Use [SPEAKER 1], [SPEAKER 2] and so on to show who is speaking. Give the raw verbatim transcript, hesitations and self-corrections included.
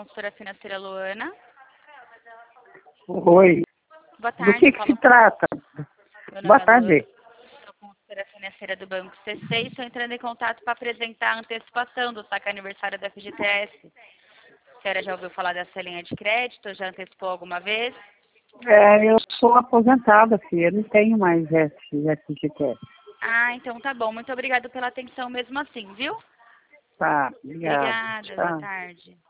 [SPEAKER 1] consultora financeira Luana.
[SPEAKER 2] Oi.
[SPEAKER 1] Boa tarde.
[SPEAKER 2] Do que, que se trata? Boa tarde.
[SPEAKER 1] Sou consultora financeira do Banco C C e estou entrando em contato para apresentar a antecipação do saque aniversário da F G T S. A senhora já ouviu falar dessa linha de crédito? Já antecipou alguma vez?
[SPEAKER 2] É, eu sou aposentada, filha. Eu não tenho mais esse F G T S.
[SPEAKER 1] Ah, então tá bom. Muito obrigada pela atenção mesmo assim, viu?
[SPEAKER 2] Tá, obrigado.
[SPEAKER 1] Obrigada.
[SPEAKER 2] Tchau.
[SPEAKER 1] Boa tarde.